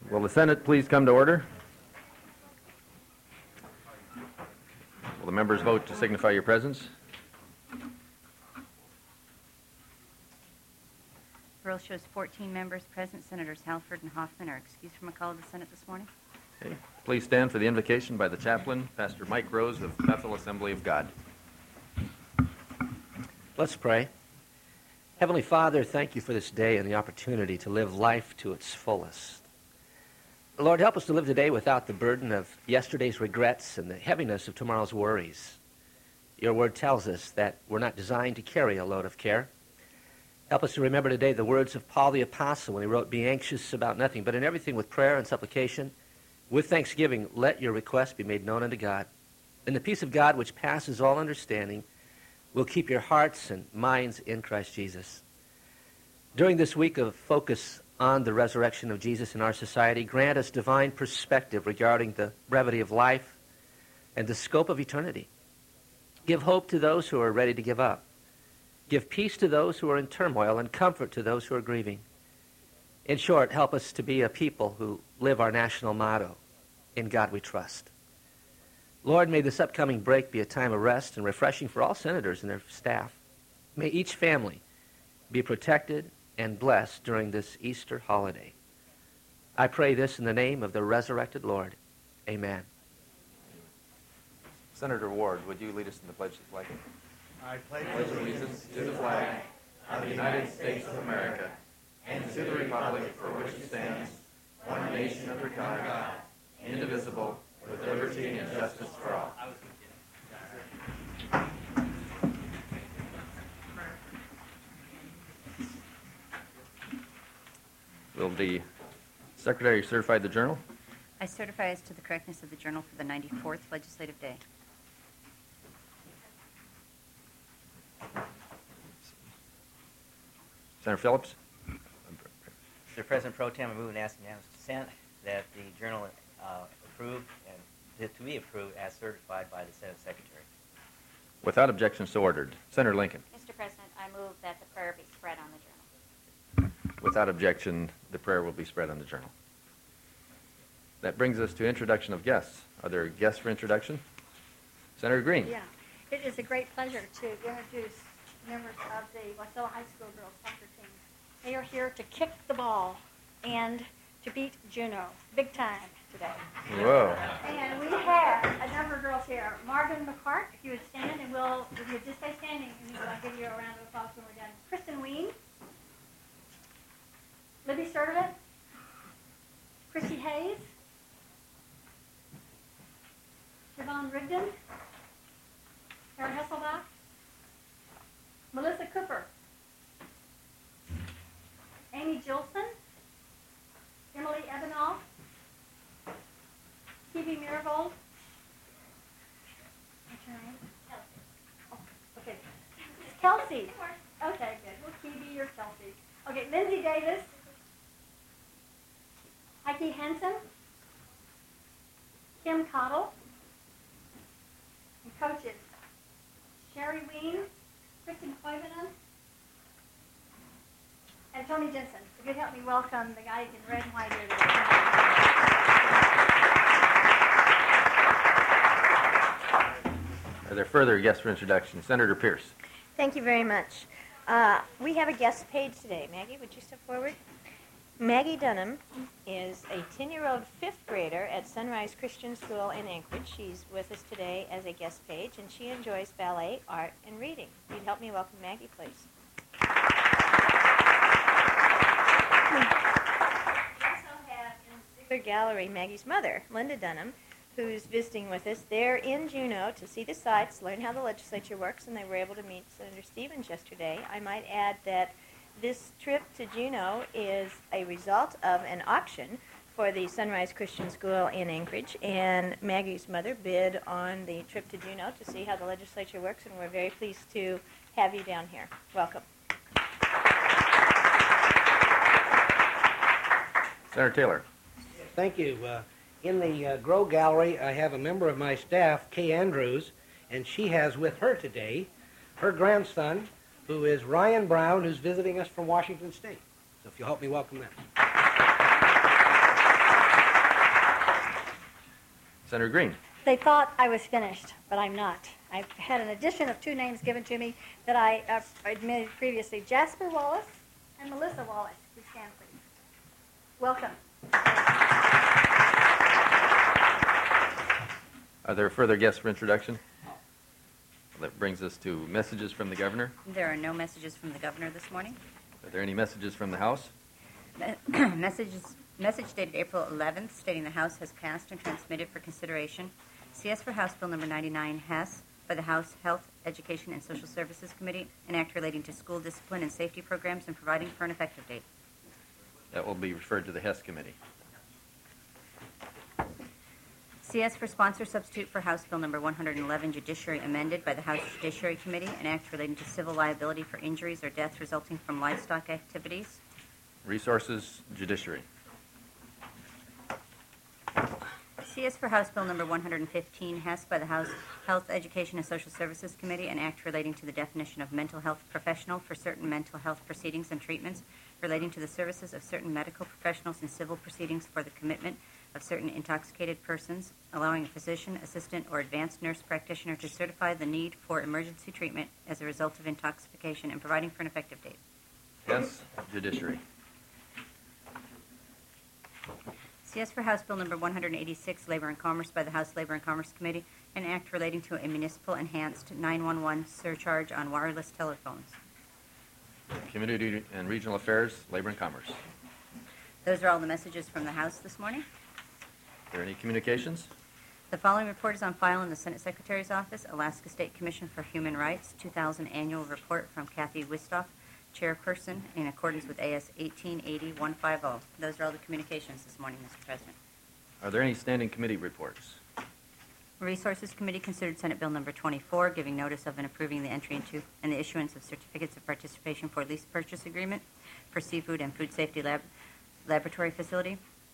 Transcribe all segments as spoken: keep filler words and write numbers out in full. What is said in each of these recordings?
Will the Senate please come to order? Will the members vote to signify your presence? The roll shows fourteen members present. Senators Halford and Hoffman are excused from a call of the Senate this morning. Okay. Please stand for the invocation by the chaplain, Pastor Mike Rose of Bethel Assembly of God. Let's pray. Heavenly Father, thank you for this day and the opportunity to live life to its fullest. Lord, help us to live today without the burden of yesterday's regrets and the heaviness of tomorrow's worries. Your word tells us that we're not designed to carry a load of care. Help us to remember today the words of Paul the Apostle when he wrote, "Be anxious about nothing, but in everything with prayer and supplication, with thanksgiving, let your requests be made known unto God. And the peace of God, which passes all understanding, will keep your hearts and minds in Christ Jesus." During this week of focus on the resurrection of Jesus in our society, grant us divine perspective regarding the brevity of life and the scope of eternity. Give hope to those who are ready to give up. Give peace to those who are in turmoil and comfort to those who are grieving. In short, help us to be a people who live our national motto, "In God we trust." Lord, may this upcoming break be a time of rest and refreshing for all senators and their staff. May each family be protected and blessed during this Easter holiday. I pray this in the name of the resurrected Lord. Amen. Senator Ward, would you lead us in the pledge to the flag? I pledge allegiance to the flag of the United States of America and to the republic for which it stands, one nation under God, indivisible, with liberty and justice for all. Will the Secretary certify the journal? I certify as to the correctness of the journal for the ninety-fourth legislative day. Senator Phillips? Mister President Pro Tem, I move and ask unanimous consent that the journal uh, approved and to be approved as certified by the Senate Secretary. Without objection, so ordered. Senator Lincoln? Mister President, I move that the prayer be spread on the journal. Without objection, the prayer will be spread on the journal. That brings us to introduction of guests. Are there guests for introduction? Senator Green? Yeah, it is a great pleasure to introduce members of the Wasilla High School girls soccer team. They are here to kick the ball and to beat Juneau big time today. Whoa. And we have a number of girls here. Marvin McCart, if you would stand, and we'll, if you would just stay standing, and we'll give you a round of applause when we're done. Kristen Ween. Libby Sturdivant. Chrissy Hayes. Siobhan Rigdon. Sarah Hesselbach. Melissa Cooper. Amy Jilson. Emily Ebenoff. Kiwi Mirabold. What's your name? Kelsey. Oh, okay. Kelsey. Okay, good. Well, Kiwi or Kelsey. Okay, Lindsay Davis. Heike Hansen. Kim Cottle. And coaches. Sherry Ween. Kristen Koivunen. And Tony Jensen. If you'd help me welcome the guys in red and white here today. Are there further guests for introduction? Senator Pierce. Thank you very much. Uh, we have a guest page today. Maggie, would you step forward? Maggie Dunham is a ten-year-old fifth grader at Sunrise Christian School in Anchorage. She's with us today as a guest page, and she enjoys ballet, art, and reading. If you'd help me welcome Maggie, please. We also have in the gallery Maggie's mother, Linda Dunham, who's visiting with us. They're in Juneau to see the sights, learn how the legislature works, and they were able to meet Senator Stevens yesterday. I might add that this trip to Juneau is a result of an auction for the Sunrise Christian School in Anchorage, and Maggie's mother bid on the trip to Juneau to see how the legislature works, and we're very pleased to have you down here. Welcome. Senator Taylor. Thank you. Uh, in the uh, Grow Gallery, I have a member of my staff, Kay Andrews, and she has with her today her grandson, who is Ryan Brown, who's visiting us from Washington State. So if you'll help me welcome them. Senator Green. They thought I was finished, but I'm not. I've had an addition of two names given to me that I uh, admitted previously, Jasper Wallace and Melissa Wallace. Please stand, please. Welcome. Are there further guests for introduction? That brings us to messages from the governor. There are no messages from the governor this morning. Are there any messages from the House? Messages, message dated April eleventh stating the House has passed and transmitted for consideration C S for House Bill Number ninety-nine, Hess, by the House Health, Education, and Social Services Committee, an act relating to school discipline and safety programs and providing for an effective date. That will be referred to the Hess Committee. C S for sponsor substitute for House Bill Number one hundred eleven, Judiciary amended by the House Judiciary Committee, an act relating to civil liability for injuries or death resulting from livestock activities. Resources, Judiciary. C S for House Bill Number one hundred fifteen, Hess, by the House Health, Education, and Social Services Committee, an act relating to the definition of mental health professional for certain mental health proceedings and treatments relating to the services of certain medical professionals in civil proceedings for the commitment of certain intoxicated persons, allowing a physician, assistant, or advanced nurse practitioner to certify the need for emergency treatment as a result of intoxication and providing for an effective date. Hess, Judiciary. C S for House Bill Number one hundred eighty-six, Labor and Commerce, by the House Labor and Commerce Committee, an act relating to a municipal enhanced nine one one surcharge on wireless telephones. Community and Regional Affairs, Labor and Commerce. Those are all the messages from the House this morning. Are there any communications? The following report is on file in the Senate Secretary's Office. Alaska State Commission for Human Rights, two thousand Annual Report from Kathy Wistoff, Chairperson, in accordance with A S eighteen eighty dash one fifty. Those are all the communications this morning, Mister President. Are there any standing committee reports? Resources Committee considered Senate Bill Number twenty-four, giving notice of and approving the entry into and the issuance of certificates of participation for lease purchase agreement for seafood and food safety lab laboratory facility.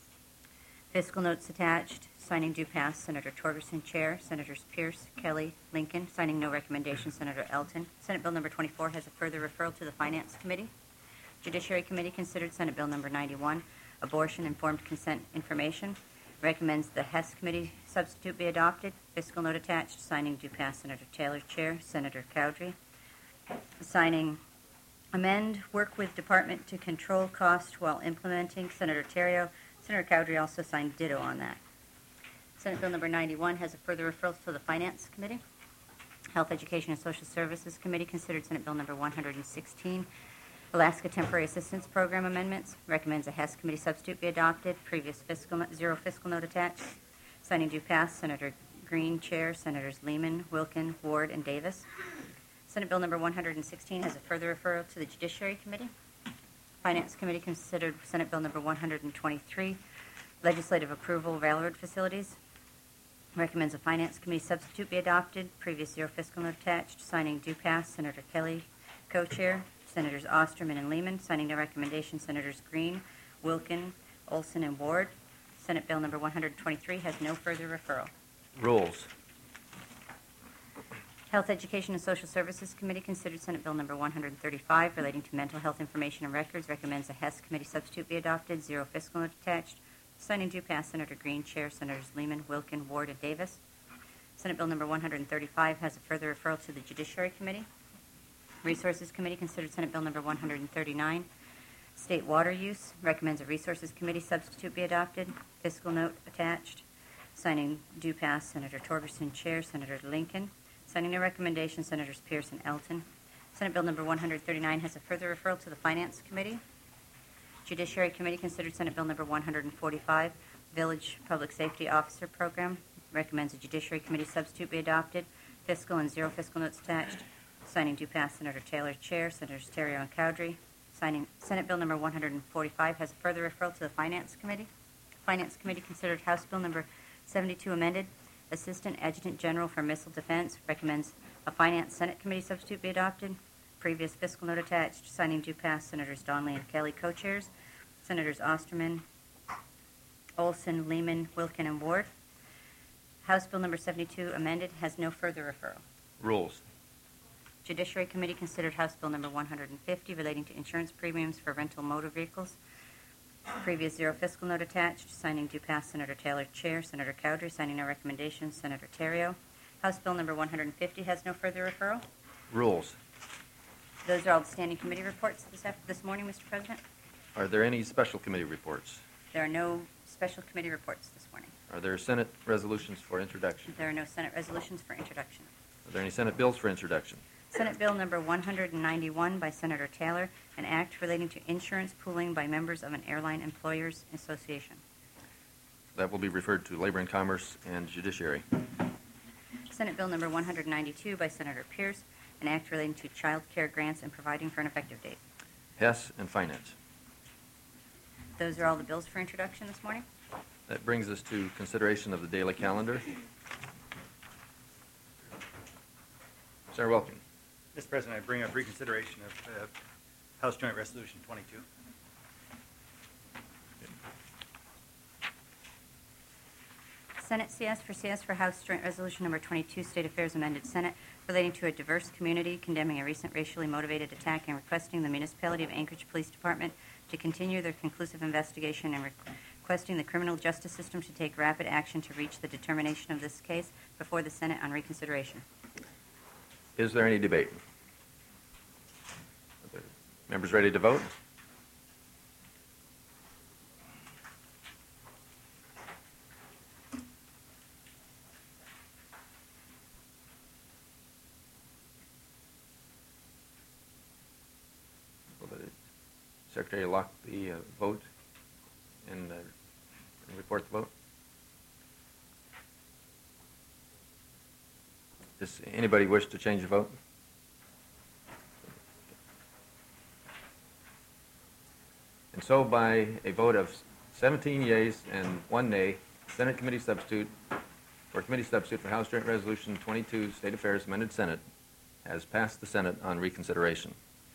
Fiscal notes attached. Signing due pass, Senator Torgerson, Chair. Senators Pierce, Kelly, Lincoln. Signing no recommendation, Senator Elton. Senate Bill Number twenty-four has a further referral to the Finance Committee. Judiciary Committee considered Senate Bill Number ninety-one, Abortion Informed Consent Information. Recommends the Hess Committee substitute be adopted. Fiscal note attached. Signing due pass, Senator Taylor, Chair. Senator Cowdery. Signing amend, work with Department to control cost while implementing, Senator Terrio. Senator Cowdery also signed ditto on that. Senate Bill Number ninety-one has a further referral to the Finance Committee. Health, Education, and Social Services Committee considered Senate Bill Number one hundred sixteen, Alaska Temporary Assistance Program amendments. Recommends a Hess Committee substitute be adopted. Previous fiscal no- zero fiscal note attached. Signing due pass, Senator Green, Chair. Senators Lehman, Wilkin, Ward, and Davis. Senate Bill Number one hundred sixteen has a further referral to the Judiciary Committee. Finance Committee considered Senate Bill Number one hundred twenty-three, Legislative Approval Railroad Facilities. Recommends a Finance Committee substitute be adopted. Previous zero fiscal note attached. Signing due pass, Senator Kelly, co-chair. Senators Osterman and Lehman. Signing no recommendation, Senators Green, Wilkin, Olson, and Ward. Senate Bill Number one hundred twenty-three has no further referral. Rules. Health, Education, and Social Services Committee considered Senate Bill Number one hundred thirty-five relating to mental health information and records. Recommends a Hess Committee substitute be adopted. Zero fiscal note attached. Signing due pass, Senator Green, Chair. Senators Lehman, Wilkin, Ward, and Davis. Senate Bill Number one hundred thirty-five has a further referral to the Judiciary Committee. Resources Committee considered Senate Bill Number one hundred thirty-nine, State Water Use. Recommends a Resources Committee substitute be adopted. Fiscal note attached. Signing due pass, Senator Torgerson, Chair. Senator Lincoln. Signing no recommendation, Senators Pierce and Elton. Senate Bill Number one hundred thirty-nine has a further referral to the Finance Committee. Judiciary Committee considered Senate Bill Number one hundred forty-five, Village Public Safety Officer Program. Recommends a Judiciary Committee substitute be adopted. Fiscal and zero fiscal notes attached. Signing due pass, Senator Taylor, Chair. Senators Terrio and Cowdery. Signing Senate Bill Number one hundred forty-five has a further referral to the Finance Committee. Finance Committee considered House Bill Number seventy-two amended. Assistant Adjutant General for Missile Defense recommends a Finance Senate Committee substitute be adopted. Previous fiscal note attached. Signing due pass, Senators Donnelly and Kelly, co-chairs. Senators Osterman, Olson, Lehman, Wilkin, and Ward. House Bill Number seventy-two amended has no further referral. Rules. Judiciary Committee considered House Bill Number one hundred fifty relating to insurance premiums for rental motor vehicles. Previous zero fiscal note attached. Signing due pass, Senator Taylor, Chair. Senator Cowdery. Signing no recommendation, Senator Terrio. House Bill number one hundred fifty has no further referral. Rules. Those are all the standing committee reports this, after, this morning, Mister President. Are there any special committee reports? There are no special committee reports this morning. Are there Senate resolutions for introduction? There are no Senate resolutions for introduction. Are there any Senate bills for introduction? Senate Bill number one hundred ninety-one by Senator Taylor, an act relating to insurance pooling by members of an airline employers association. That will be referred to Labor and Commerce and Judiciary. Senate Bill number one hundred ninety-two by Senator Pierce, an act relating to child care grants and providing for an effective date. Hess and Finance. Those are all the bills for introduction this morning. That brings us to consideration of the daily calendar. Senator Wilking. Mister President, I bring up reconsideration of uh, House Joint Resolution twenty-two. Senate C S for C S for House Joint Resolution number twenty-two, State Affairs Amended Senate, relating to a diverse community, condemning a recent racially motivated attack and requesting the municipality of Anchorage Police Department to continue their conclusive investigation and requesting the criminal justice system to take rapid action to reach the determination of this case before the Senate on reconsideration. Is there any debate? Are the members ready to vote? Will the Secretary lock the uh, vote and, uh, and report the vote? Does anybody wish to change the vote? And so by a vote of seventeen yeas and one nay, Senate Committee Substitute, or Committee Substitute for House Joint Resolution twenty-two, State Affairs Amended Senate, has passed the Senate on reconsideration.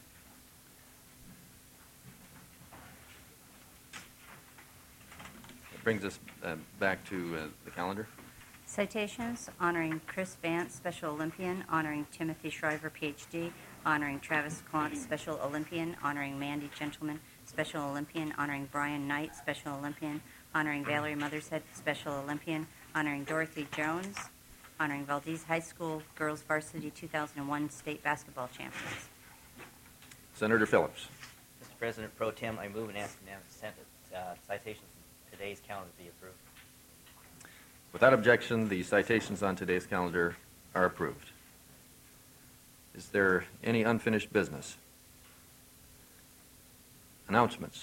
That brings us uh, back to uh, the calendar. Citations honoring Chris Vance, Special Olympian, honoring Timothy Shriver, P H D, honoring Travis Klontz, Special Olympian, honoring Mandy Gentleman, Special Olympian, honoring Brian Knight, Special Olympian, honoring Valerie Mothershead, Special Olympian, honoring Dorothy Jones, honoring Valdez High School Girls Varsity two thousand one State Basketball Champions. Senator Phillips. Mister President Pro Tem, I move and ask unanimous consent that uh, citations in today's calendar be approved. Without objection, the citations on today's calendar are approved. Is there any unfinished business? Announcements.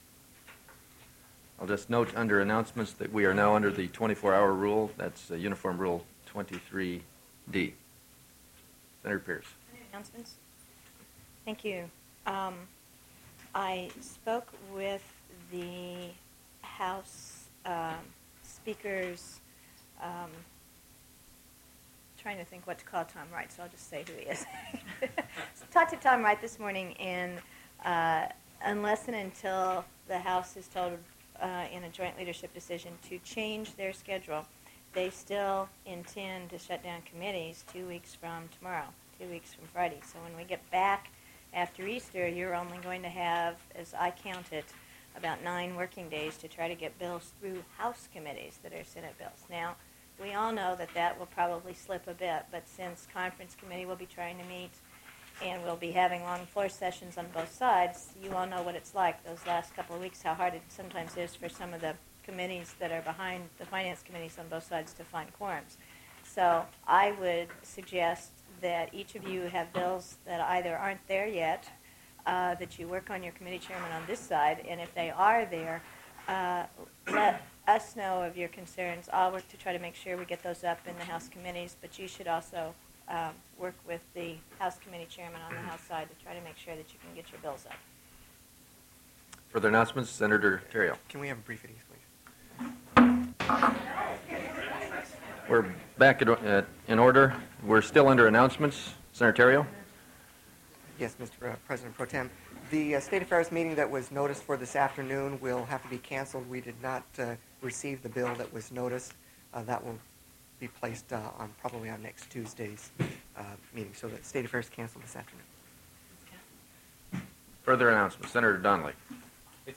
I'll just note under announcements that we are now under the twenty-four hour rule. That's uh, Uniform Rule twenty-three D. Senator Pierce. Announcements. Thank you. Um, I spoke with the House um, speakers. Um, trying to think what to call Tom Wright, so I'll just say who he is. Talked to Tom Wright this morning, and uh, unless and until the House is told uh, in a joint leadership decision to change their schedule, they still intend to shut down committees two weeks from tomorrow, two weeks from Friday. So when we get back after Easter, you're only going to have, as I count it, about nine working days to try to get bills through House committees that are Senate bills. Now, we all know that that will probably slip a bit, but since Conference Committee will be trying to meet and we'll be having long floor sessions on both sides, you all know what it's like those last couple of weeks, how hard it sometimes is for some of the committees that are behind the Finance Committees on both sides to find quorums. So I would suggest that each of you have bills that either aren't there yet, uh, that you work on your committee chairman on this side, and if they are there, uh, let us know of your concerns. I'll work to try to make sure we get those up in the House committees, but you should also um, work with the House committee chairman on the House side to try to make sure that you can get your bills up. Further announcements, Senator Terrio. Can we have a brief at ease, please? We're back in, uh, in order. We're still under announcements. Senator Terrio. Yes, Mister President Pro Tem. The uh, State Affairs meeting that was noticed for this afternoon will have to be canceled. We did not uh, receive the bill that was noticed. Uh, that will be placed uh, on probably on next Tuesday's uh, meeting. So the State Affairs canceled this afternoon. Further announcements. Senator Donnelly. With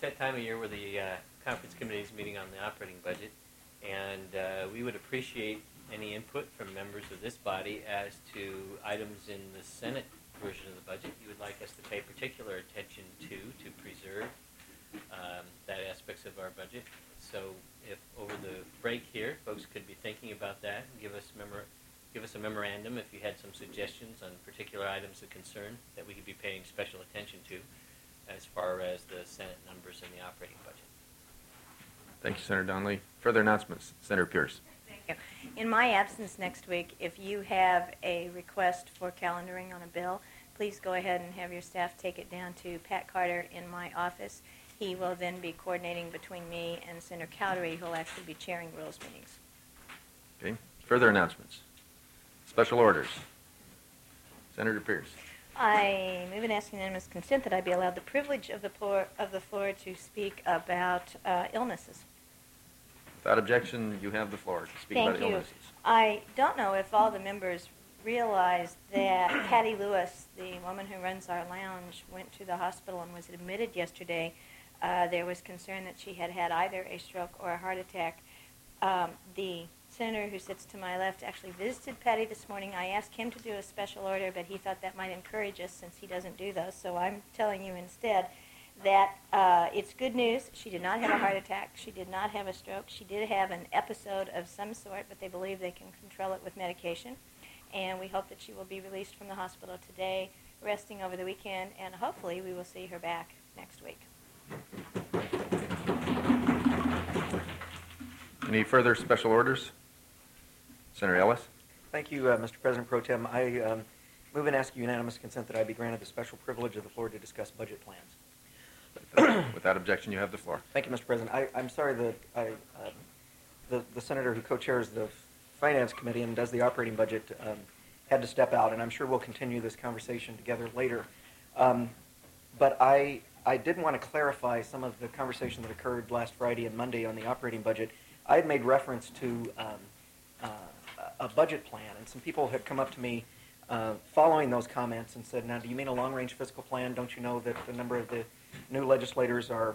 that time of year where the uh, conference committee is meeting on the operating budget, and uh, we would appreciate any input from members of this body as to items in the Senate version of the budget you would like us to pay particular attention to, to preserve um, that aspects of our budget. So if over the break here, folks could be thinking about that and give us memor give us a memorandum if you had some suggestions on particular items of concern that we could be paying special attention to as far as the Senate numbers and the operating budget. Thank you, Senator Donnelly. Further announcements, Senator Pierce. Thank you. In my absence next week, if you have a request for calendaring on a bill, please go ahead and have your staff take it down to Pat Carter in my office. He will then be coordinating between me and Senator Cowdery, who will actually be chairing rules meetings. Okay. Further announcements. Special orders. Senator Pierce. I move and ask unanimous consent that I be allowed the privilege of the floor, of the floor to speak about uh, illnesses. Without objection, you have the floor to speak Thank about you. illnesses. I don't know if all the members realize that Patty Lewis, the woman who runs our lounge, went to the hospital and was admitted yesterday. Uh, there was concern that she had had either a stroke or a heart attack. Um, the senator who sits to my left actually visited Patty this morning. I asked him to do a special order, but he thought that might encourage us since he doesn't do those. So I'm telling you instead that uh, it's good news. She did not have a heart attack. She did not have a stroke. She did have an episode of some sort, but they believe they can control it with medication. And we hope that she will be released from the hospital today, resting over the weekend, and hopefully we will see her back next week. Any further special orders? Senator Ellis. Thank you, uh, Mister President Pro Tem. I um, move and ask unanimous consent that I be granted the special privilege of the floor to discuss budget plans. Without objection, you have the floor. Thank you, Mister President. I, I'm sorry that I, uh, the, the senator who co-chairs the Finance Committee and does the operating budget um, had to step out, and I'm sure we'll continue this conversation together later. Um, but I, I did want to clarify some of the conversation that occurred last Friday and Monday on the operating budget. I had made reference to um, uh, a budget plan, and some people had come up to me uh, following those comments and said, now, do you mean a long-range fiscal plan? Don't you know that a number of the new legislators are,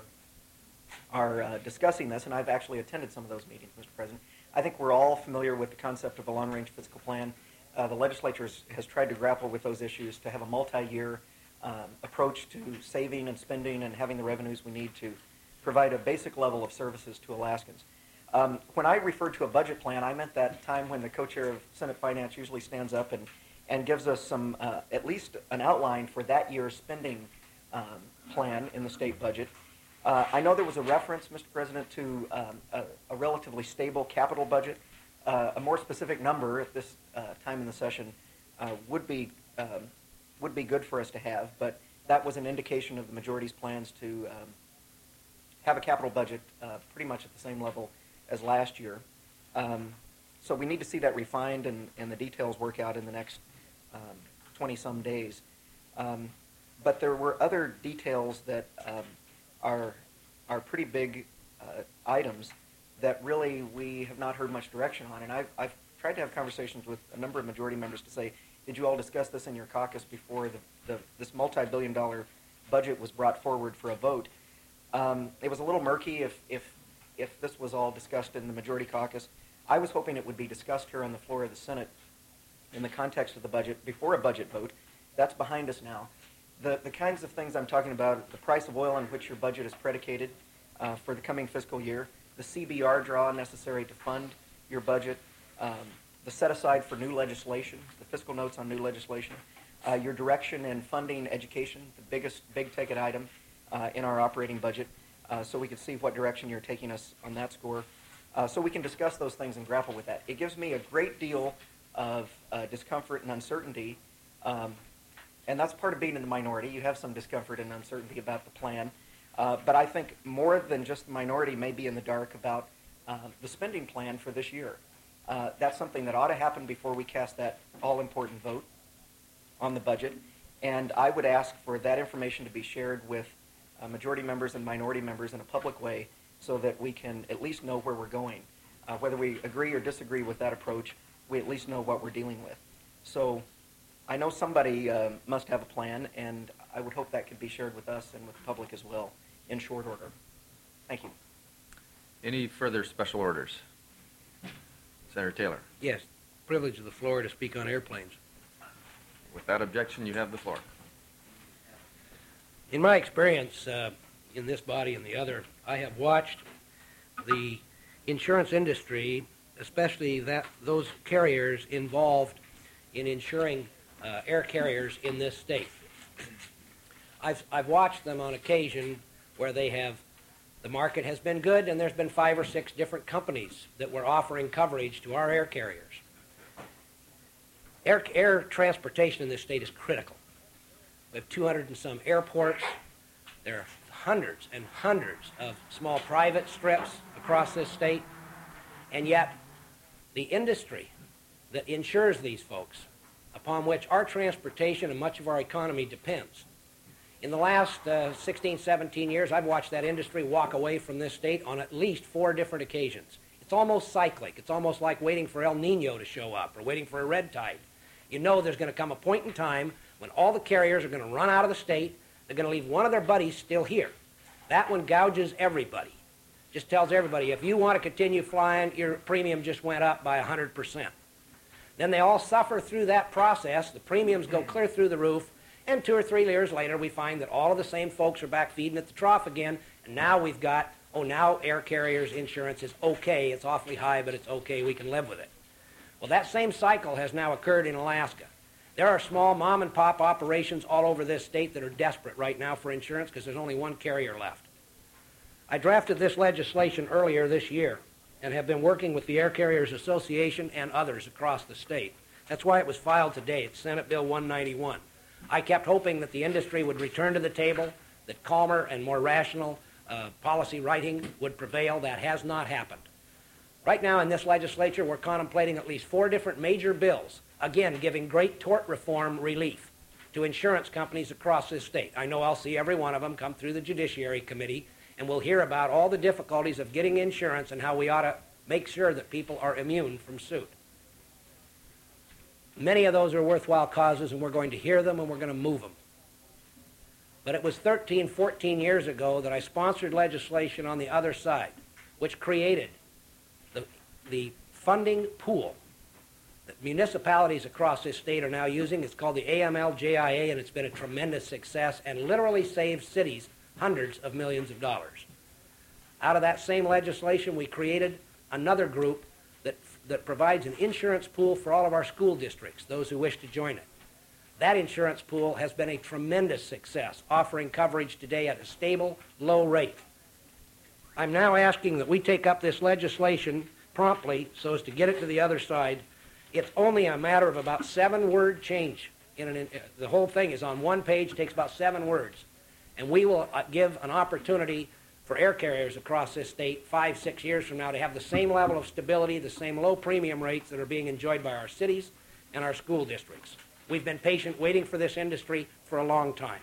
are uh, discussing this? And I've actually attended some of those meetings, Mister President. I think we're all familiar with the concept of a long-range fiscal plan. Uh, the legislature has tried to grapple with those issues to have a multi-year um, approach to saving and spending and having the revenues we need to provide a basic level of services to Alaskans. Um, when I referred to a budget plan, I meant that time when the co-chair of Senate Finance usually stands up and, and gives us some, uh, at least an outline for that year's spending um, plan in the state budget. Uh, I know there was a reference, Mister President, to um, a, a relatively stable capital budget. Uh, a more specific number at this uh, time in the session uh, would be um, would be good for us to have, but that was an indication of the majority's plans to um, have a capital budget uh, pretty much at the same level as last year. Um, so we need to see that refined and, and the details work out in the next twenty-some um, days. Um, but there were other details that um, are, are pretty big uh, items that really we have not heard much direction on. And I've, I've tried to have conversations with a number of majority members to say, did you all discuss this in your caucus before the, the, this multi-billion dollar budget was brought forward for a vote? Um, it was a little murky if, if, if this was all discussed in the majority caucus. I was hoping it would be discussed here on the floor of the Senate in the context of the budget before a budget vote. That's behind us now. The, the kinds of things I'm talking about, the price of oil on which your budget is predicated uh, for the coming fiscal year, the C B R draw necessary to fund your budget, um, the set aside for new legislation, the fiscal notes on new legislation, uh, your direction in funding education, the biggest big ticket item uh, in our operating budget, uh, so we can see what direction you're taking us on that score, uh, so we can discuss those things and grapple with that. It gives me a great deal of uh, discomfort and uncertainty, um, and that's part of being in the minority. You have some discomfort and uncertainty about the plan. Uh, but I think more than just the minority may be in the dark about uh, the spending plan for this year. Uh, that's something that ought to happen before we cast that all-important vote on the budget. And I would ask for that information to be shared with uh, majority members and minority members in a public way so that we can at least know where we're going. Uh, whether we agree or disagree with that approach, we at least know what we're dealing with. So I know somebody uh, must have a plan, and I would hope that could be shared with us and with the public as well in short order. Thank you. Any further special orders? Senator Taylor. Yes, privilege of the floor to speak on airplanes. Without objection, you have the floor. In my experience uh, in this body and the other, I have watched the insurance industry, especially that those carriers involved in insuring uh, air carriers in this state. I've, I've watched them on occasion where they have, the market has been good and there's been five or six different companies that were offering coverage to our air carriers. Air, air transportation in this state is critical. We have two hundred and some airports. There are hundreds and hundreds of small private strips across this state. And yet, the industry that insures these folks, upon which our transportation and much of our economy depends, in the last uh, sixteen, seventeen years, I've watched that industry walk away from this state on at least four different occasions. It's almost cyclic. It's almost like waiting for El Nino to show up or waiting for a red tide. You know there's going to come a point in time when all the carriers are going to run out of the state. They're going to leave one of their buddies still here. That one gouges everybody. Just tells everybody, if you want to continue flying, your premium just went up by one hundred percent. Then they all suffer through that process. The premiums go clear through the roof. And two or three years later, we find that all of the same folks are back feeding at the trough again. And now we've got, oh, now air carriers insurance is okay. It's awfully high, but it's okay. We can live with it. Well, that same cycle has now occurred in Alaska. There are small mom and pop operations all over this state that are desperate right now for insurance because there's only one carrier left. I drafted this legislation earlier this year and have been working with the Air Carriers Association and others across the state. That's why it was filed today. It's Senate Bill one ninety-one. I kept hoping that the industry would return to the table, that calmer and more rational uh, policy writing would prevail. That has not happened. Right now in this legislature, we're contemplating at least four different major bills, again, giving great tort reform relief to insurance companies across this state. I know I'll see every one of them come through the Judiciary Committee, and we'll hear about all the difficulties of getting insurance and how we ought to make sure that people are immune from suit. Many of those are worthwhile causes, and we're going to hear them and we're going to move them. But it was thirteen, fourteen years ago that I sponsored legislation on the other side, which created the, the funding pool that municipalities across this state are now using. It's called the A M L J I A, and it's been a tremendous success and literally saved cities hundreds of millions of dollars. Out of that same legislation, we created another group that, that provides an insurance pool for all of our school districts, those who wish to join it. That insurance pool has been a tremendous success, offering coverage today at a stable, low rate. I'm now asking that we take up this legislation promptly so as to get it to the other side. It's only a matter of about seven-word change. In an, uh, the whole thing is on one page, takes about seven words. And we will uh, give an opportunity for air carriers across this state five, six years from now to have the same level of stability, the same low premium rates that are being enjoyed by our cities and our school districts. We've been patient waiting for this industry for a long time.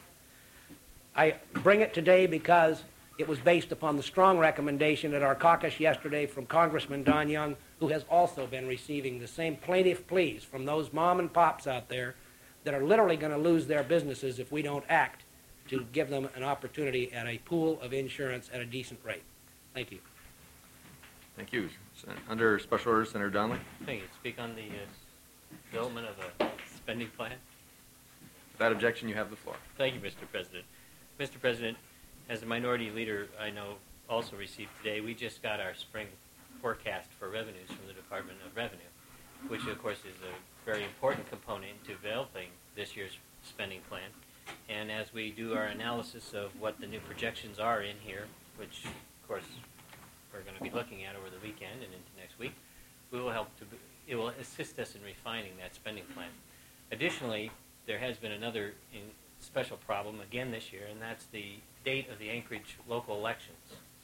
I bring it today because it was based upon the strong recommendation at our caucus yesterday from Congressman Don Young, who has also been receiving the same plaintiff pleas from those mom and pops out there that are literally going to lose their businesses if we don't act to give them an opportunity at a pool of insurance at a decent rate. Thank you. Thank you. Under Special Orders, Senator Donnelly. Thank you. Speak on the uh, development of a spending plan. Without objection, you have the floor. Thank you, Mister President. Mister President, as a minority leader, I know also received today, we just got our spring forecast for revenues from the Department of Revenue, which of course is a very important component to developing this year's spending plan. And as we do our analysis of what the new projections are in here, which of course we're going to be looking at over the weekend and into next week, we will help to, it will assist us in refining that spending plan. Additionally, there has been another in special problem again this year, and that's the date of the Anchorage local elections.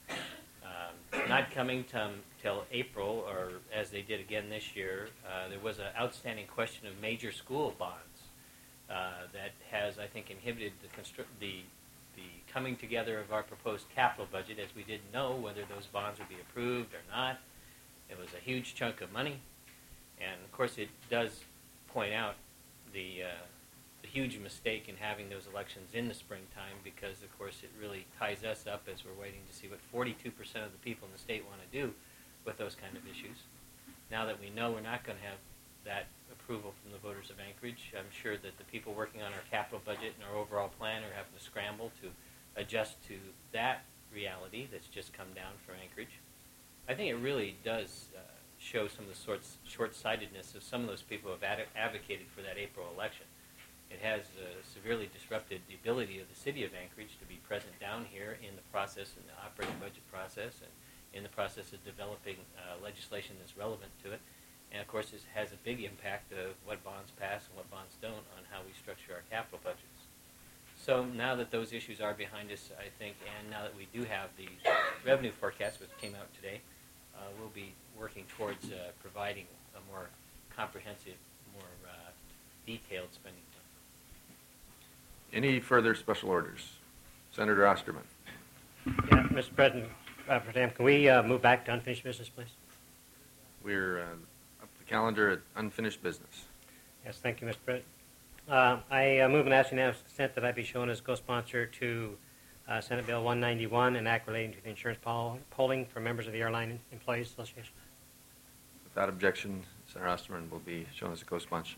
Um, not coming till April, or as they did again this year, uh, there was an outstanding question of major school bonds uh, that has, I think, inhibited the, constru the, the coming together of our proposed capital budget, as we didn't know whether those bonds would be approved or not. It was a huge chunk of money, and of course it does point out the uh, a huge mistake in having those elections in the springtime because, of course, it really ties us up as we're waiting to see what forty-two percent of the people in the state want to do with those kind of issues. Now that we know we're not going to have that approval from the voters of Anchorage, I'm sure that the people working on our capital budget and our overall plan are having to scramble to adjust to that reality that's just come down for Anchorage. I think it really does uh, show some of the sorts, short-sightedness of some of those people who have ad- advocated for that April election. It has uh, severely disrupted the ability of the city of Anchorage to be present down here in the process, in the operating budget process, and in the process of developing uh, legislation that's relevant to it. And of course, this has a big impact of what bonds pass and what bonds don't on how we structure our capital budgets. So now that those issues are behind us, I think, and now that we do have the revenue forecast, which came out today, uh, we'll be working towards uh, providing a more comprehensive, more uh, detailed spending plan. Any further special orders? Senator Osterman. Yeah, Mister President, uh, Pro Tem, can we uh, move back to unfinished business, please? We're uh, up the calendar at unfinished business. Yes, thank you, Mister President. Uh, I uh, move and ask unanimous consent that I be shown as co-sponsor to uh, Senate Bill one ninety-one, an act relating to the insurance pol- polling for members of the Airline Employees Association. Without objection, Senator Osterman will be shown as a co-sponsor,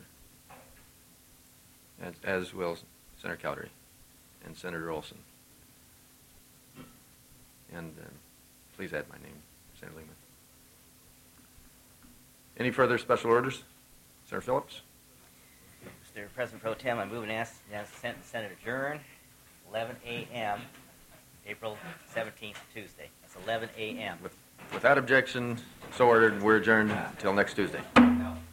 as, as will Senator Cowdery and Senator Olson. And uh, please add my name, Senator Lehman. Any further special orders? Senator Phillips? Mister President Pro Tem, I move and ask the Senate, Senate adjourn, eleven a m, April seventeenth, Tuesday. That's eleven a m With, without objection, so ordered, and we're adjourned until next Tuesday.